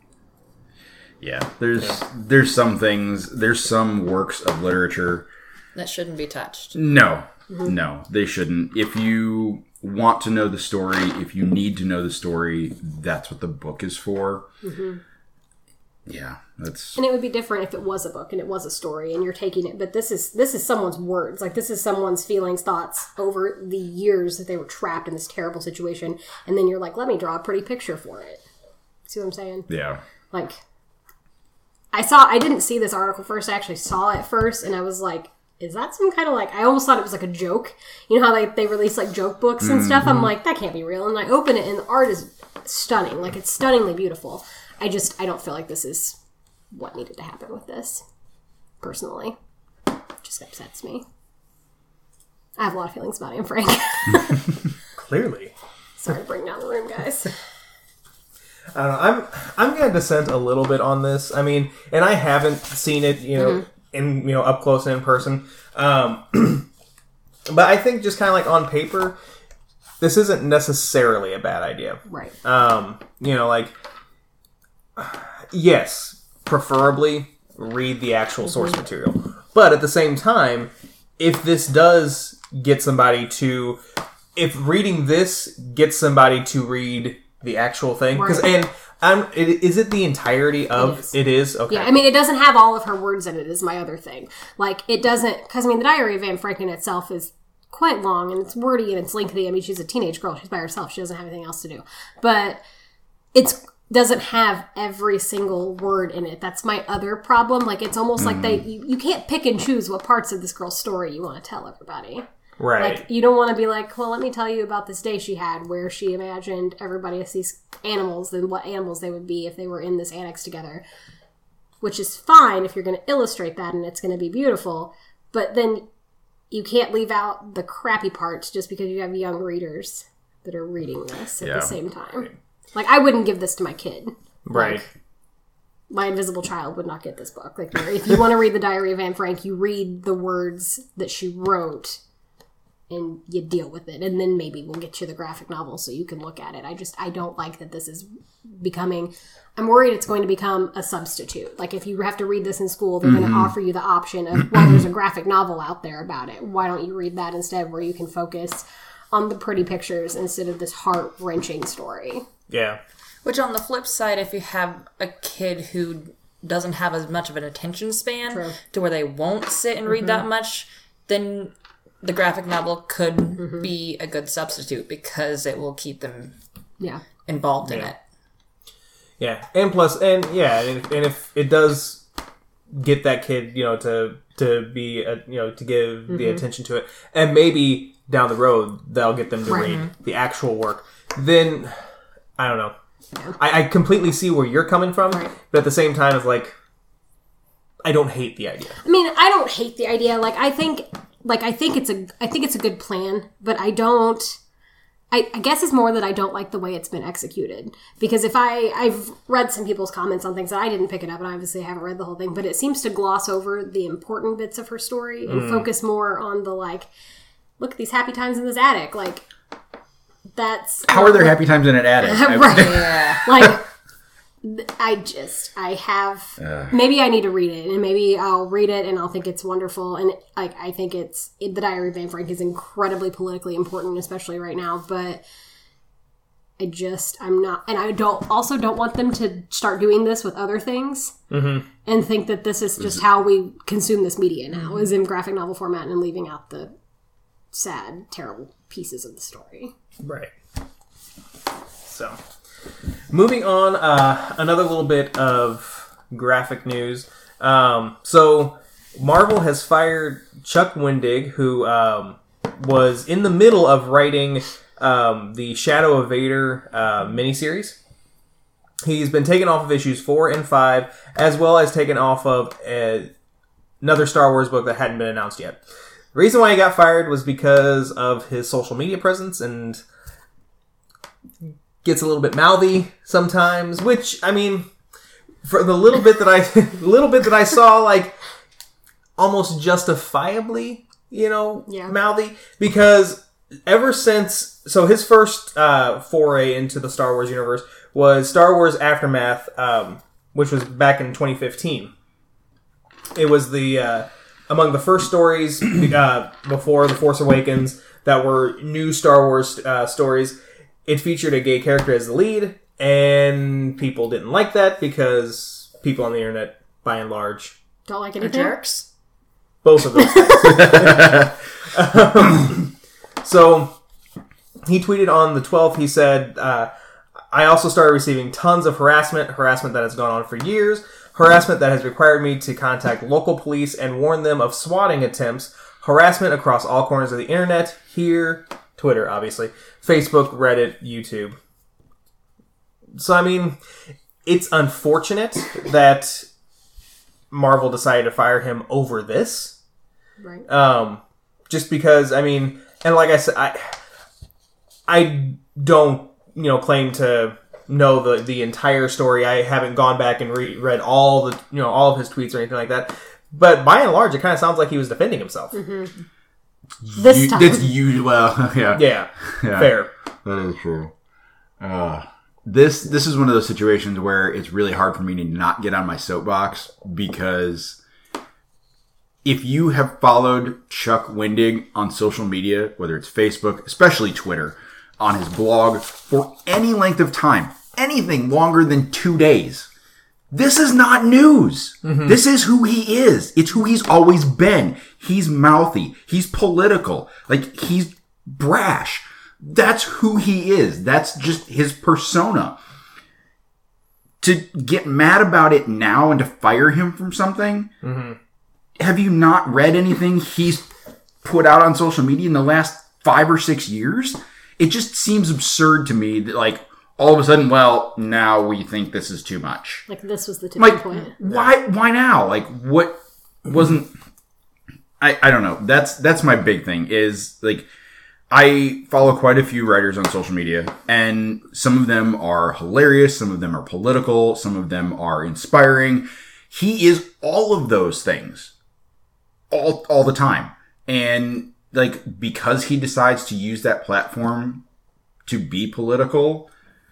Yeah, there's some things, there's some works of literature That shouldn't be touched. No, they shouldn't. If you want to know the story, if you need to know the story, that's what the book is for. Mm-hmm. Yeah, that's... And it would be different if it was a book and it was a story and you're taking it, but this is someone's words. Like, this is someone's feelings, thoughts over the years that they were trapped in this terrible situation, and then you're like, let me draw a pretty picture for it. See what I'm saying? Yeah. Like, I didn't see this article first, I actually saw it first, and I was like, is that some kind of, like, I almost thought it was like a joke. You know how they release, like, joke books and stuff? I'm like, that can't be real. And I open it, and the art is stunning. Like, it's stunningly beautiful. I don't feel like this is what needed to happen with this, personally. It just upsets me. I have a lot of feelings about Anne Frank. Clearly. Sorry to bring down the room, guys. I don't know. I'm going to dissent a little bit on this. I mean, and I haven't seen it, in up close and in person. But I think just kind of like on paper, this isn't necessarily a bad idea. Right. Yes, preferably read the actual source material. But at the same time, if this does get somebody to... If reading this gets somebody to read the actual thing... Right. Is it the entirety of... It is? Okay. Yeah, I mean, it doesn't have all of her words in it, is my other thing. Like, it doesn't... Because, I mean, the Diary of Anne Frank in itself is quite long, and it's wordy, and it's lengthy. I mean, she's a teenage girl. She's by herself. She doesn't have anything else to do. But it doesn't have every single word in it. That's my other problem. Like, it's almost like you can't pick and choose what parts of this girl's story you want to tell everybody. Right. Like, you don't want to be like, well, let me tell you about this day she had where she imagined everybody as these animals and what animals they would be if they were in this annex together. Which is fine if you're going to illustrate that and it's going to be beautiful. But then you can't leave out the crappy parts just because you have young readers that are reading this at the same time. Like, I wouldn't give this to my kid. Right. Like, My Invisible Child would not get this book. Like, if you want to read The Diary of Anne Frank, you read the words that she wrote and you deal with it. And then maybe we'll get you the graphic novel so you can look at it. I don't like that this is becoming... I'm worried it's going to become a substitute. Like, if you have to read this in school, they're going to offer you the option of, well, there's a graphic novel out there about it. Why don't you read that instead, where you can focus on the pretty pictures instead of this heart-wrenching story? Yeah. Which, on the flip side, if you have a kid who doesn't have as much of an attention span to where they won't sit and read that much, then the graphic novel could be a good substitute because it will keep them involved in it. Yeah, and if it does get that kid, to be, to give the attention to it, and maybe down the road they'll get them to read the actual work, then I don't know. Yeah. I completely see where you're coming from, but at the same time, it's like, I don't hate the idea. I mean, I don't hate the idea. Like, I think it's a good plan, but I don't. I guess it's more that I don't like the way it's been executed. Because I've read some people's comments on things that I didn't pick it up, and I obviously haven't read the whole thing, but it seems to gloss over the important bits of her story and focus more on the, like, look at these happy times in this attic. Like, that's... How are there happy times in an attic? Right. Yeah. Like, maybe I need to read it, and maybe I'll read it and I'll think it's wonderful, and I think The Diary of Anne Frank is incredibly politically important, especially right now, but I'm not, and I don't want them to start doing this with other things and think that this is just how we consume this media now, is in graphic novel format and leaving out the sad, terrible pieces of the story. Right. So... moving on, another little bit of graphic news. So, Marvel has fired Chuck Wendig, who was in the middle of writing the Shadow of Vader miniseries. He's been taken off of issues 4 and 5, as well as taken off of another Star Wars book that hadn't been announced yet. The reason why he got fired was because of his social media presence and... gets a little bit mouthy sometimes, which, I mean, for the little bit that I saw, like, almost justifiably, mouthy, because ever since, so his first foray into the Star Wars universe was Star Wars Aftermath, which was back in 2015. It was the among the first stories before The Force Awakens that were new Star Wars stories. It featured a gay character as the lead, and people didn't like that because people on the internet, by and large, don't like anything. Jerks. Both of those things. So, he tweeted on the 12th, he said, I also started receiving tons of harassment that has gone on for years, harassment that has required me to contact local police and warn them of swatting attempts, harassment across all corners of the internet, here... Twitter, obviously. Facebook, Reddit, YouTube. So, I mean, it's unfortunate that Marvel decided to fire him over this. Right. Just because, I mean, and like I said, I don't, claim to know the entire story. I haven't gone back and read all of his tweets or anything like that. But by and large, it kind of sounds like he was defending himself. Mm-hmm. This time. Yeah. Fair. That is true. This is one of those situations where it's really hard for me to not get on my soapbox, because if you have followed Chuck Wendig on social media, whether it's Facebook, especially Twitter, on his blog for any length of time, anything longer than 2 days, this is not news. Mm-hmm. This is who he is. It's who he's always been. He's mouthy. He's political. Like, he's brash. That's who he is. That's just his persona. To get mad about it now and to fire him from something, have you not read anything he's put out on social media in the last 5 or 6 years? It just seems absurd to me that, like, all of a sudden, well, now we think this is too much. Like, this was the tipping point. Why now? Like, what wasn't... I don't know. That's my big thing, is, like, I follow quite a few writers on social media, and some of them are hilarious, some of them are political, some of them are inspiring. He is all of those things all the time. And like, because he decides to use that platform to be political,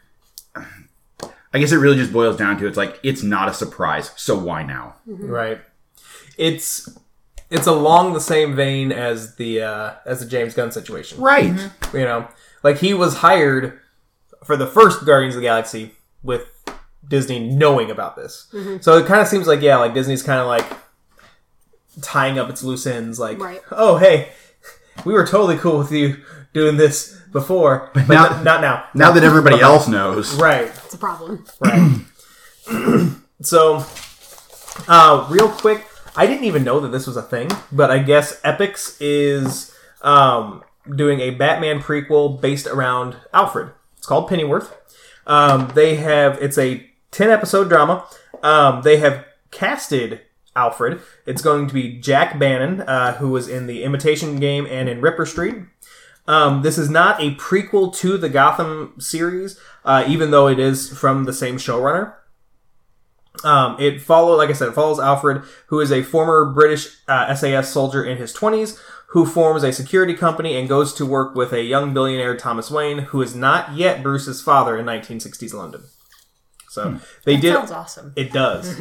I guess it really just boils down to, it's like, it's not a surprise, so why now? Right. It's along the same vein as the James Gunn situation. Right. You know, like, he was hired for the first Guardians of the Galaxy with Disney knowing about this. So it kind of seems like, yeah, like Disney's kind of like tying up its loose ends, like, oh, hey, we were totally cool with you doing this before, but not now. Now that everybody else knows. Right. It's a problem. Right. So, real quick, I didn't even know that this was a thing, but I guess Epix is doing a Batman prequel based around Alfred. It's called Pennyworth. It's a 10-episode drama. They have casted Alfred. It's going to be Jack Bannon, who was in The Imitation Game and in Ripper Street. This is not a prequel to the Gotham series, even though it is from the same showrunner. It follows Alfred, who is a former British SAS soldier in his 20s, who forms a security company and goes to work with a young billionaire, Thomas Wayne, who is not yet Bruce's father in 1960s London. So that sounds awesome. It does.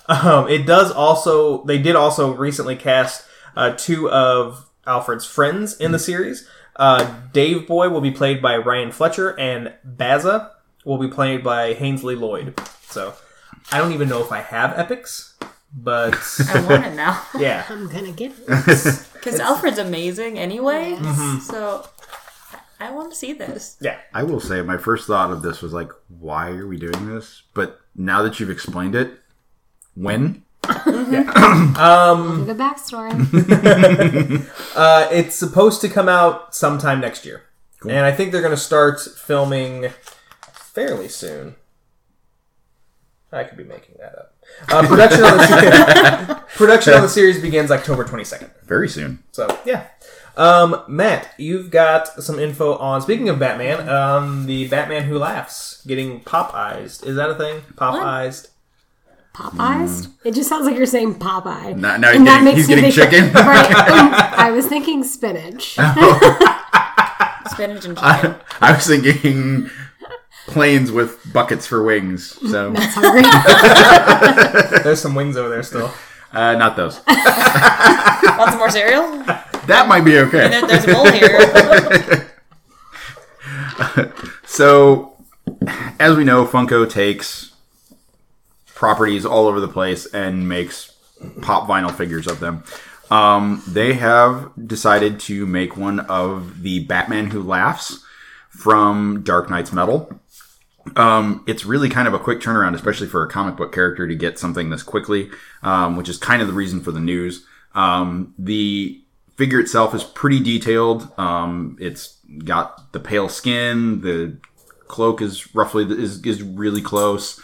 They did also recently cast two of Alfred's friends in the series. Dave Boy will be played by Ryan Fletcher, and Baza will be played by Hainsley Lloyd. So I don't even know if I have Epix, but I want it now. Yeah, I'm gonna get it. Because Alfred's amazing anyway, so I want to see this. Yeah. I will say my first thought of this was like, why are we doing this? But now that you've explained it, when? The backstory. It's supposed to come out sometime next year. Cool. And I think they're going to start filming fairly soon. I could be making that up. Production on the series begins October 22nd. Very soon. So, yeah. Matt, you've got some info on, speaking of Batman, the Batman Who Laughs getting pop-eyed. Is that a thing? Pop-eyed? Popeyes? It just sounds like you're saying Popeye. Now And he's getting chicken? Right. I was thinking spinach. Spinach and chicken. I was thinking planes with buckets for wings. So That's hungry. There's some wings over there still. not those. Want some more cereal? That might be okay. And there's a bowl here. So, as we know, Funko takes properties all over the place and makes pop vinyl figures of them. They have decided to make one of the Batman Who Laughs from Dark Knight's Metal. It's really kind of a quick turnaround, especially for a comic book character to get something this quickly, which is kind of the reason for the news. The figure itself is pretty detailed. It's got the pale skin. The cloak is is really close.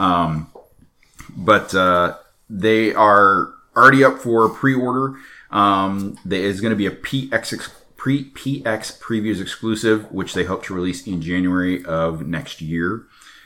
But they are already up for pre-order. There is going to be a PX Previews exclusive, which they hope to release in January of next year.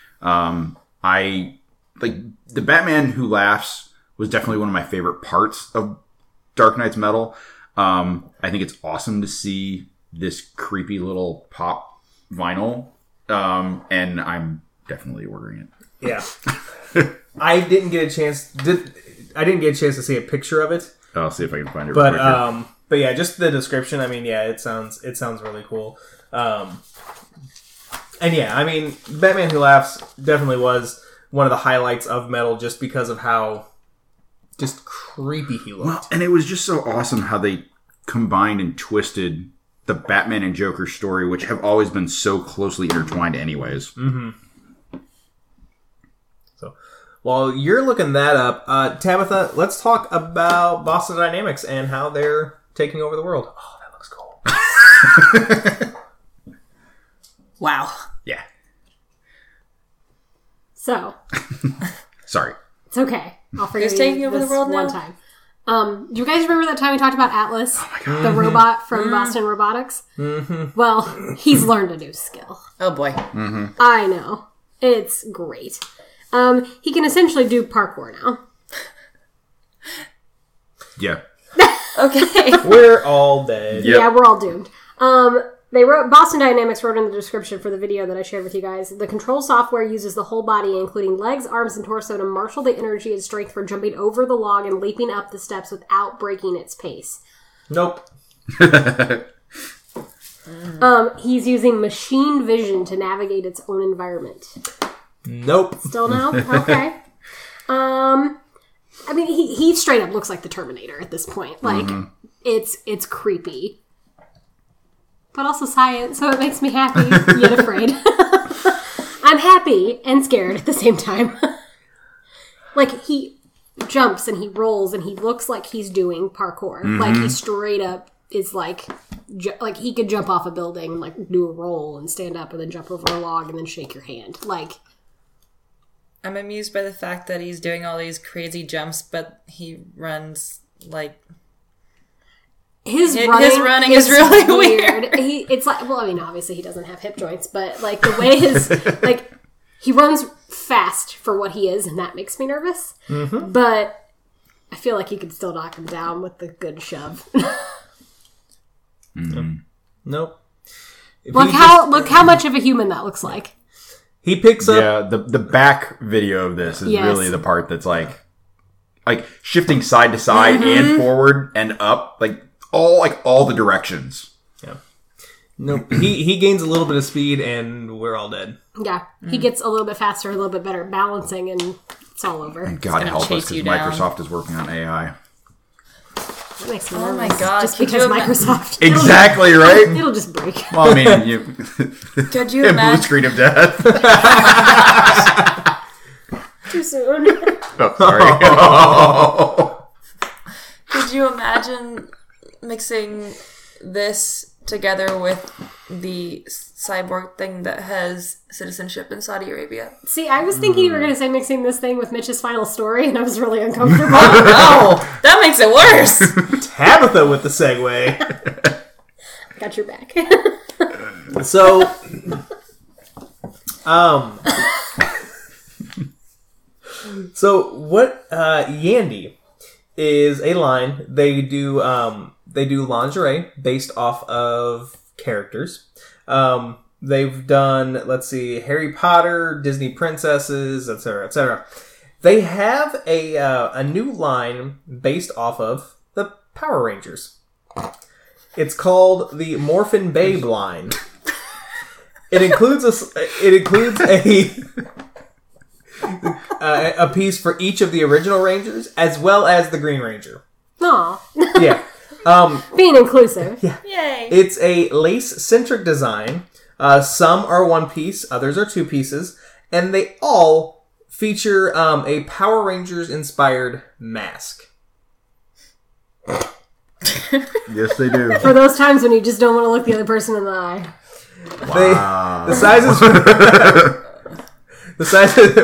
I like the Batman Who Laughs was definitely one of my favorite parts of Dark Knight's Metal. I think it's awesome to see this creepy little pop vinyl, and I'm definitely ordering it. Yeah. I didn't get a chance to see a picture of it. I'll see if I can find it. But yeah, just the description. I mean, yeah, it sounds really cool. And yeah, I mean, Batman Who Laughs definitely was one of the highlights of metal, just because of how just creepy he looked. Well, and it was just so awesome how they combined and twisted the Batman and Joker story, which have always been so closely intertwined, anyways. Mm-hmm. While you're looking that up, Tabitha, let's talk about Boston Dynamics and how they're taking over the world. Oh, that looks cool. Wow. Yeah. So. Sorry. It's okay. I'll forgive Who's you taking over this the world one now? time. Do you guys remember that time we talked about Atlas, the robot from Boston Robotics? Mm-hmm. Well, he's learned a new skill. Oh boy. Mm-hmm. I know. It's great. He can essentially do parkour now. Yeah. Okay. We're all dead. Yep. Yeah, we're all doomed. Boston Dynamics wrote in the description for the video that I shared with you guys, the control software uses the whole body, including legs, arms, and torso, to marshal the energy and strength for jumping over the log and leaping up the steps without breaking its pace. Nope. He's using machine vision to navigate its own environment. Nope. Still no? Okay. I mean, he straight up looks like the Terminator at this point. Like, it's creepy. But also science, so it makes me happy, yet afraid. I'm happy and scared at the same time. Like, he jumps and he rolls and he looks like he's doing parkour. Like, he straight up is like he could jump off a building and, like, do a roll and stand up and then jump over a log and then shake your hand. Like... I'm amused by the fact that he's doing all these crazy jumps, but he runs, like... His running is really weird. It's like, well, I mean, obviously he doesn't have hip joints, but like the way like he runs fast for what he is, and that makes me nervous. Mm-hmm. But I feel like he could still knock him down with the good shove. Nope. Look how much of a human that looks like. He picks up. Yeah, the back video of this is really the part that's like shifting side to side and forward and up, like all the directions. Yeah. Nope. He gains a little bit of speed and we're all dead. Yeah. He gets a little bit faster, a little bit better at balancing, and it's all over. And God help us, because Microsoft is working on AI. That makes me Oh nervous. my God. Just because Microsoft. Exactly, right? It'll just break. Well, I mean, Could you blue imagine? screen of death. Too soon. Oh, sorry. Could you imagine mixing this together with the cyborg thing that has citizenship in Saudi Arabia? See, I was thinking you were going to say mixing this thing with Mitch's final story, and I was really uncomfortable. Oh, that makes it worse. Tabitha with the segue. Got your back. So, so what Yandy is a line. They do lingerie based off of characters. They've done, let's see, Harry Potter, Disney princesses, etc., etc. They have a new line based off of the Power Rangers. It's called the Morphin Babe line. It includes a piece for each of the original Rangers as well as the Green Ranger. Aw. Yeah. Being inclusive. Yeah. Yay. It's a lace-centric design. Some are one piece, others are two pieces, and they all feature a Power Rangers-inspired mask. Yes, they do. For those times when you just don't want to look the other person in the eye. Wow. The sizes... the sizes...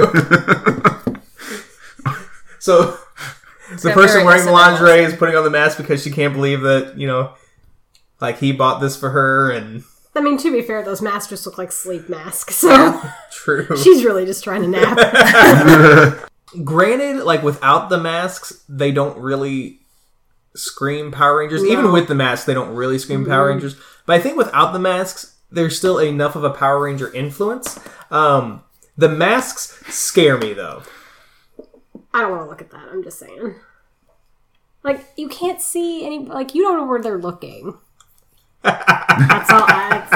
So... The person wearing the lingerie is putting on the mask because she can't believe that, like, he bought this for her, and... I mean, to be fair, those masks just look like sleep masks, so... True. She's really just trying to nap. Granted, like, without the masks, they don't really scream Power Rangers. No. Even with the masks, they don't really scream Power Rangers. But I think without the masks, there's still enough of a Power Ranger influence. The masks scare me, though. I don't want to look at that, I'm just saying. Like, you can't see any... Like, you don't know where they're looking. That's all.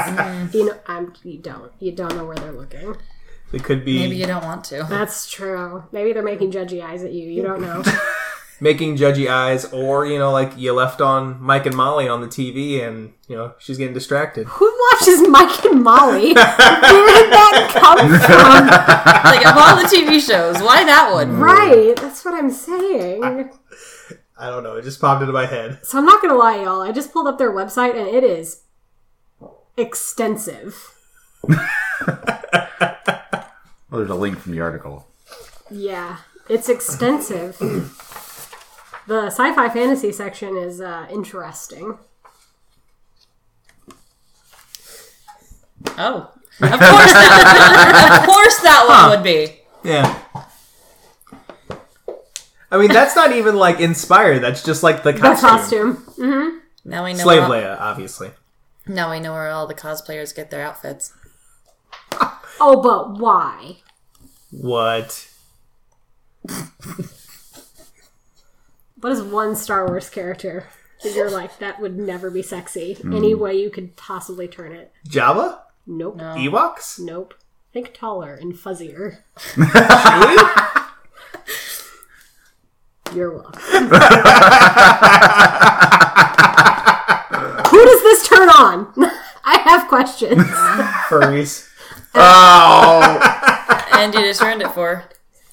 You don't know where they're looking. It could be... Maybe you don't want to. That's true. Maybe they're making judgy eyes at you. You don't know. Making judgy eyes, or, like, you left on Mike and Molly on the TV and, she's getting distracted. Who watches Mike and Molly? Where did that come from? Like, of all the TV shows, why that one? Right, that's what I'm saying. I don't know, it just popped into my head. So I'm not going to lie, y'all. I just pulled up their website, and it is extensive. Well, there's a link from the article. Yeah, it's extensive. The sci-fi fantasy section is interesting. Oh. Of course that one would be. Yeah. I mean, that's not even, like, inspired. That's just, like, the The costume. costume. Mm-hmm. Now we know Slave Leia, obviously. Now we know where all the cosplayers get their outfits. Oh, but why? What? What is one Star Wars character that you're like, that would never be sexy? Any way you could possibly turn it? Jabba? Nope. No. Ewoks? Nope. Think taller and fuzzier. Chewie? You're welcome. Who does this turn on? I have questions. Furries. Oh! And you just ruined it for.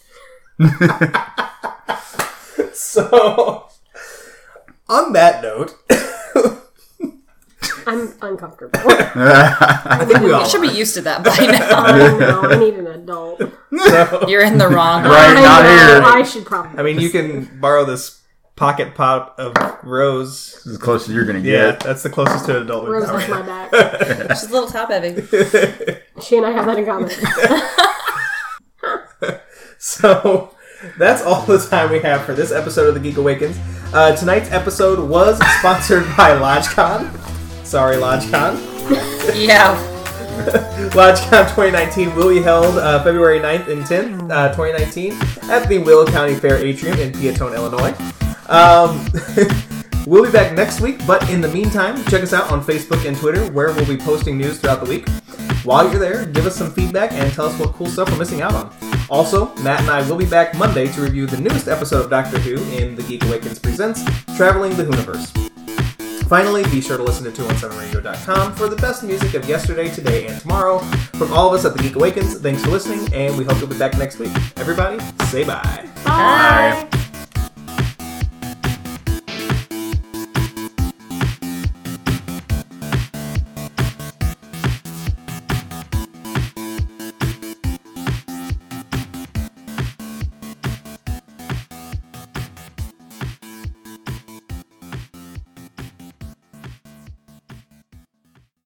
So, on that note, I'm uncomfortable. I think we all You should be are. used to that by now. I know. I need an adult. So, You're in the wrong one. Right. I not know. here. I should probably. I mean, you can borrow this pocket pop of Rose. This is as close as you're going to Yeah, get. that's the closest to an adult we've Rose got has right my now. back. She's a little top heavy. She and I have that in common. So, that's all the time we have for this episode of The Geek Awakens. Tonight's episode was sponsored by LodgeCon. Sorry, LodgeCon. Yeah. LodgeCon 2019 will be held February 9th and 10th, 2019, at the Will County Fair Atrium in Peatone, Illinois. We'll be back next week, but in the meantime, check us out on Facebook and Twitter, where we'll be posting news throughout the week. While you're there, give us some feedback and tell us what cool stuff we're missing out on. Also, Matt and I will be back Monday to review the newest episode of Doctor Who in The Geek Awakens Presents Traveling the Whoniverse. Finally, be sure to listen to 217radio.com for the best music of yesterday, today, and tomorrow. From all of us at The Geek Awakens, thanks for listening, and we hope you'll be back next week. Everybody, say bye. Bye.